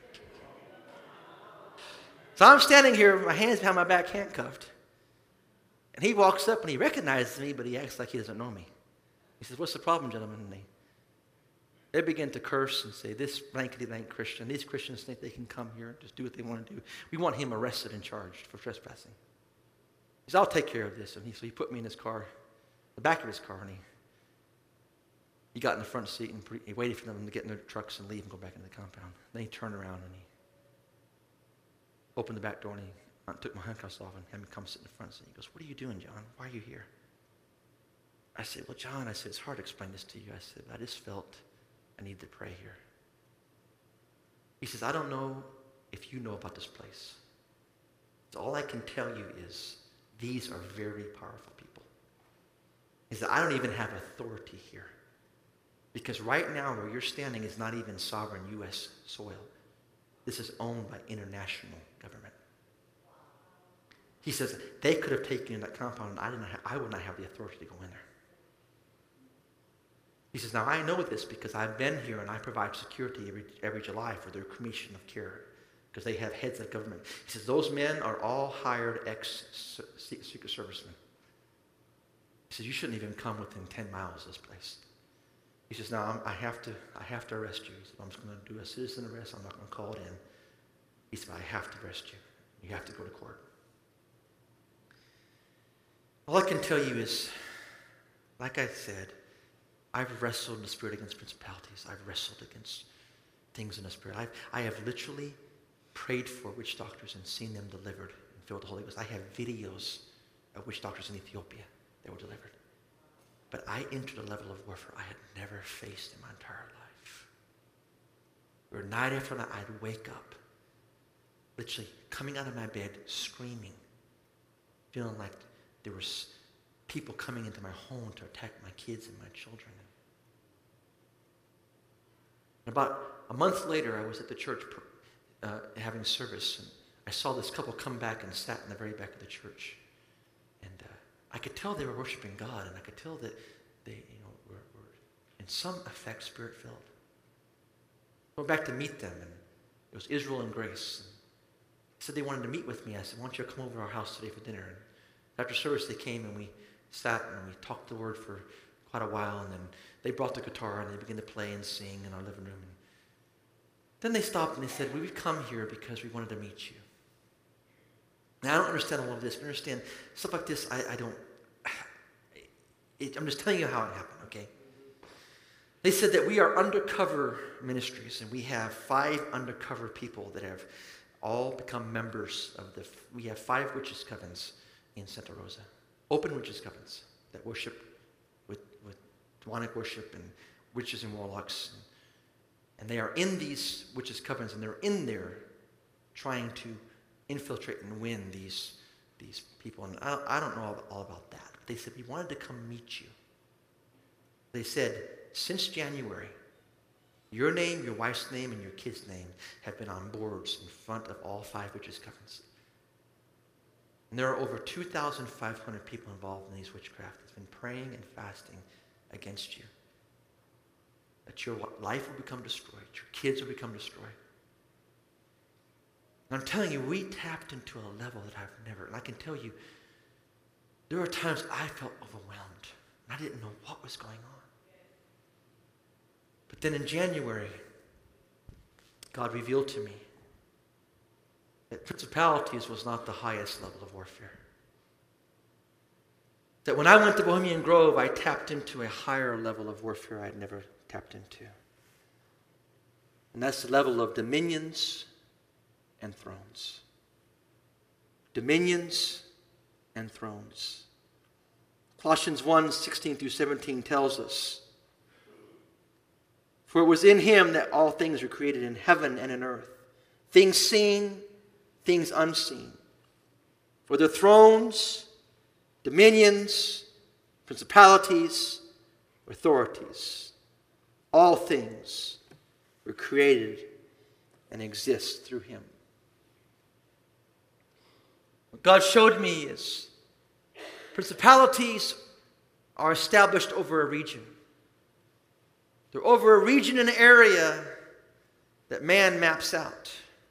So I'm standing here with my hands behind my back, handcuffed. And he walks up and he recognizes me, but he acts like he doesn't know me. He says, "What's the problem, gentlemen?" And they begin to curse and say, "This blankety-blank Christian, these Christians think they can come here and just do what they want to do. We want him arrested and charged for trespassing." He said, "I'll take care of this." And so he put me in his car, the back of his car, and he got in the front seat and he waited for them to get in their trucks and leave and go back into the compound. Then he turned around and he opened the back door and he took my handcuffs off and had me come sit in the front seat. He goes, "What are you doing, John? Why are you here?" I said, "Well, John," I said, "it's hard to explain this to you." I said, "I just felt I need to pray here." He says, "I don't know if you know about this place. So all I can tell you is these are very powerful people." He said, "I don't even have authority here. Because right now where you're standing is not even sovereign U.S. soil. This is owned by international government." He says, "They could have taken you in that compound and I would not have the authority to go in there." He says, "Now I know this because I've been here and I provide security every July for their cremation of care because they have heads of government." He says, "Those men are all hired ex-Secret Servicemen." He says, "You shouldn't even come within 10 miles of this place." He says, "Now I have to arrest you." He said, "I'm just going to do a citizen arrest. I'm not going to call it in." He said, "I have to arrest you. You have to go to court." All I can tell you is, like I said, I've wrestled in the spirit against principalities. I've wrestled against things in the spirit. I have literally prayed for witch doctors and seen them delivered and filled with the Holy Ghost. I have videos of witch doctors in Ethiopia that were delivered. But I entered a level of warfare I had never faced in my entire life. Where night after night, I'd wake up, literally coming out of my bed, screaming, feeling like there was people coming into my home to attack my kids and my children. And about a month later, I was at the church having service, and I saw this couple come back and sat in the very back of the church. And I could tell they were worshiping God, and I could tell that they, were in some effect Spirit-filled. I went back to meet them, and it was Israel and Grace. And they said they wanted to meet with me. I said, why don't you come over to our house today for dinner? And after service, they came, and we sat, and we talked the Word for quite a while, and then they brought the guitar, and they began to play and sing in our living room. And then they stopped, and they said, we've come here because we wanted to meet you. Now, I don't understand all of this, but understand, stuff like this, I don't, I'm just telling you how it happened, okay? They said that we are undercover ministries, and we have 5 undercover people that have all become members of we have 5 witches' covens in Santa Rosa. Open witches' covens that worship with demonic worship and witches and warlocks. And they are in these witches' covens, and they're in there trying to infiltrate and win these people. And I don't know all about that. But they said, we wanted to come meet you. They said, since January, your name, your wife's name, and your kid's name have been on boards in front of all 5 witches' covens. And there are over 2,500 people involved in these witchcraft that's been praying and fasting against you. That your life will become destroyed, your kids will become destroyed. And I'm telling you, we tapped into a level that I've never, and I can tell you, there are times I felt overwhelmed, and I didn't know what was going on. But then in January, God revealed to me that principalities was not the highest level of warfare. That when I went to Bohemian Grove, I tapped into a higher level of warfare I'd never tapped into. And that's the level of dominions and thrones. Dominions and thrones. Colossians 1:16-17 tells us, for it was in him that all things were created in heaven and in earth, things seen, things unseen. For the thrones, dominions, principalities, authorities, all things were created and exist through him. What God showed me is principalities are established over a region. They're over a region and area that man maps out.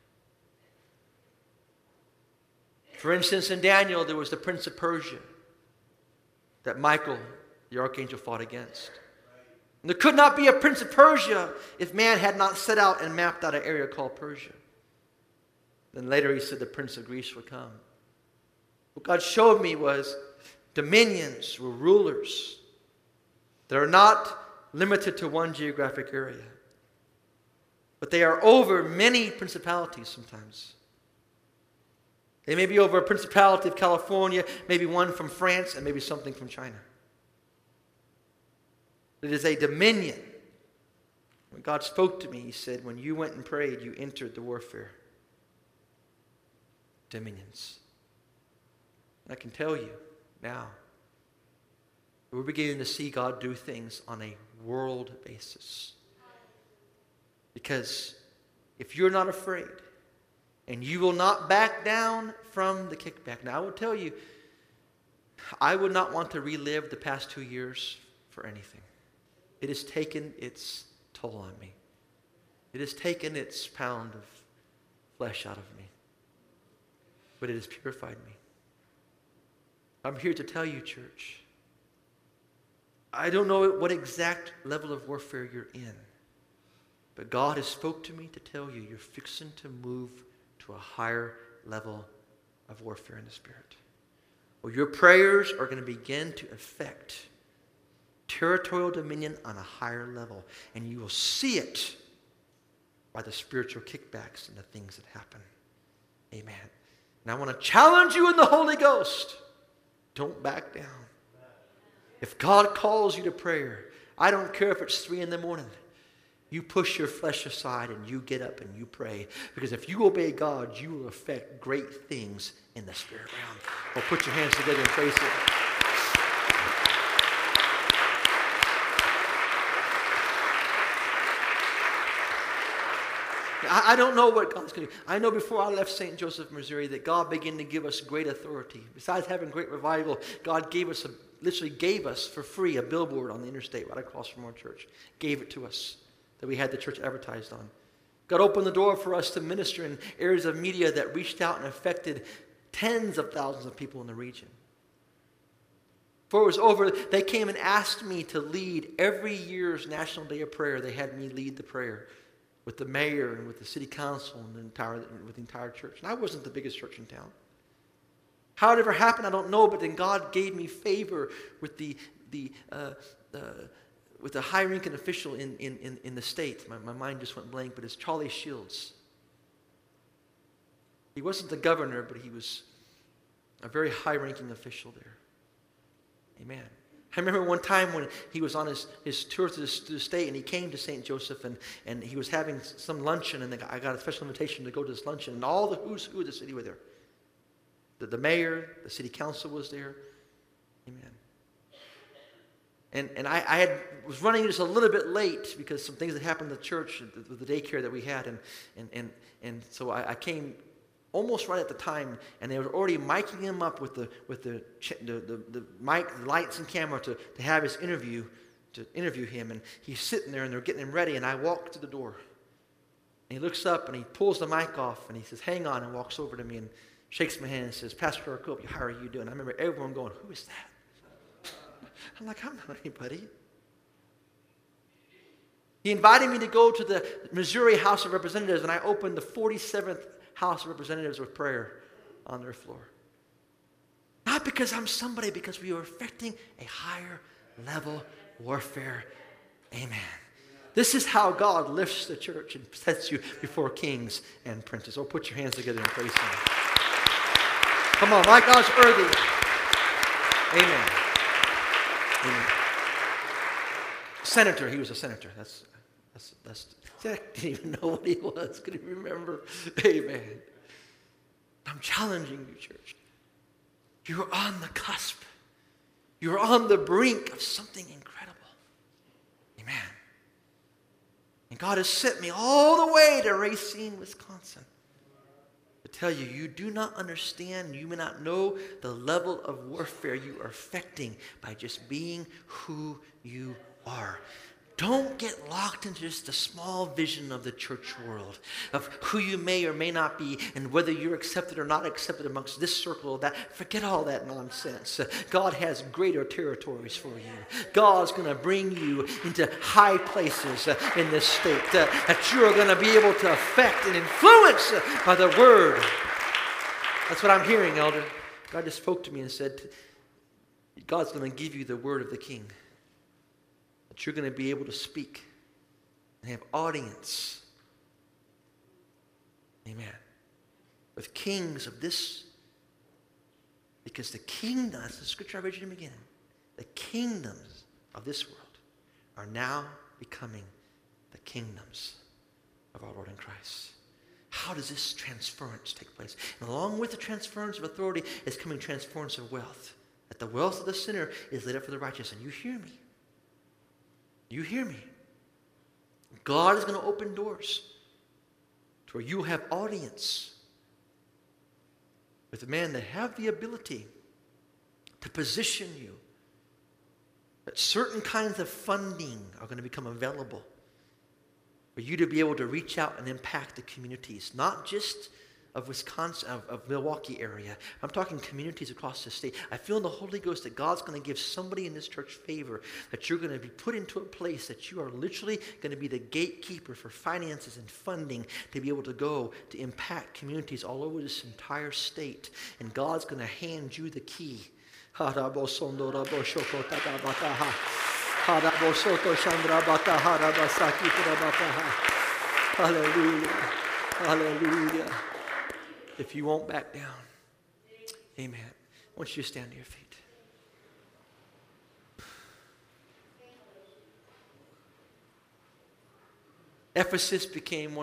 For instance, in Daniel, there was the Prince of Persia that Michael, the archangel, fought against. And there could not be a Prince of Persia if man had not set out and mapped out an area called Persia. Then later he said the Prince of Greece would come. What God showed me was dominions were rulers that are not limited to one geographic area, but they are over many principalities sometimes. They may be over a principality of California, maybe one from France, and maybe something from China. It is a dominion. When God spoke to me, he said, when you went and prayed, you entered the warfare. Dominions. And I can tell you now, we're beginning to see God do things on a world basis. Because if you're not afraid, and you will not back down from the kickback. Now, I will tell you, I would not want to relive the past 2 years for anything. It has taken its toll on me. It has taken its pound of flesh out of me. But it has purified me. I'm here to tell you, church, I don't know what exact level of warfare you're in, but God has spoke to me to tell you you're fixing to move to a higher level of warfare in the Spirit. Well, your prayers are going to begin to affect territorial dominion on a higher level, and you will see it by the spiritual kickbacks and the things that happen. Amen. And I want to challenge you in the Holy Ghost. Don't back down. If God calls you to prayer, I don't care if it's 3 a.m. You push your flesh aside and you get up and you pray. Because if you obey God, you will affect great things in the spirit realm. Well, put your hands together and praise Him. I don't know what God's going to do. I know before I left St. Joseph, Missouri, that God began to give us great authority. Besides having great revival, God literally gave us for free a billboard on the interstate right across from our church. Gave it to us that we had the church advertised on. God opened the door for us to minister in areas of media that reached out and affected tens of thousands of people in the region. Before it was over, they came and asked me to lead every year's National Day of Prayer. They had me lead the prayer with the mayor and with the city council and with the entire church. And I wasn't the biggest church in town. How it ever happened, I don't know, but then God gave me favor with the high-ranking official in the state. My mind just went blank, but it's Charlie Shields. He wasn't the governor, but he was a very high-ranking official there. Amen. I remember one time when he was on his tour to the state, and he came to St. Joseph, and he was having some luncheon, and I got a special invitation to go to this luncheon, and all the who's who of the city were there. The mayor, the city council was there. Amen. And I was running just a little bit late because some things that happened at the church with the daycare that we had, and so I came almost right at the time, and they were already miking him up with the mic, the lights and camera to have his interview, to interview him. And he's sitting there, and they're getting him ready, and I walk to the door. And he looks up, and he pulls the mic off, and he says, "Hang on," and walks over to me and shakes my hand and says, "Pastor Arkobi, how are you doing?" I remember everyone going, "Who is that?" I'm like, "I'm not anybody." He invited me to go to the Missouri House of Representatives, and I opened the 47th House of Representatives with prayer on their floor. Not because I'm somebody, because we are effecting a higher level warfare. Amen. This is how God lifts the church and sets you before kings and princes. Oh, put your hands together and praise Him. Come on, my God's worthy. Amen. Amen. Senator, he was a senator. That's I didn't even know what he was. Couldn't even remember. Amen. I'm challenging you, church. You're on the cusp. You're on the brink of something incredible. Amen. And God has sent me all the way to Racine, Wisconsin, to tell you, you do not understand, you may not know the level of warfare you are affecting by just being who you are. Don't get locked into just a small vision of the church world, of who you may or may not be, and whether you're accepted or not accepted amongst this circle or that. Forget all that nonsense. God has greater territories for you. God's going to bring you into high places in this state that you're going to be able to affect and influence by the word. That's what I'm hearing, elder. God just spoke to me and said, God's going to give you the word of the king. That you're going to be able to speak and have audience. Amen. With kings of this. Because the kingdom, that's the scripture I read you in the beginning. The kingdoms of this world are now becoming the kingdoms of our Lord in Christ. How does this transference take place? And along with the transference of authority is coming transference of wealth. That the wealth of the sinner is laid up for the righteous. And you hear me. You hear me. God is going to open doors to where you have audience with men that have the ability to position you. That certain kinds of funding are going to become available for you to be able to reach out and impact the communities, not just of Wisconsin, of Milwaukee area. I'm talking communities across the state. I feel in the Holy Ghost that God's going to give somebody in this church favor, that you're going to be put into a place that you are literally going to be the gatekeeper for finances and funding to be able to go to impact communities all over this entire state. And God's going to hand you the key. Hallelujah. Hallelujah. if you won't back down. Amen. I want you to stand to your feet. Ephesus became one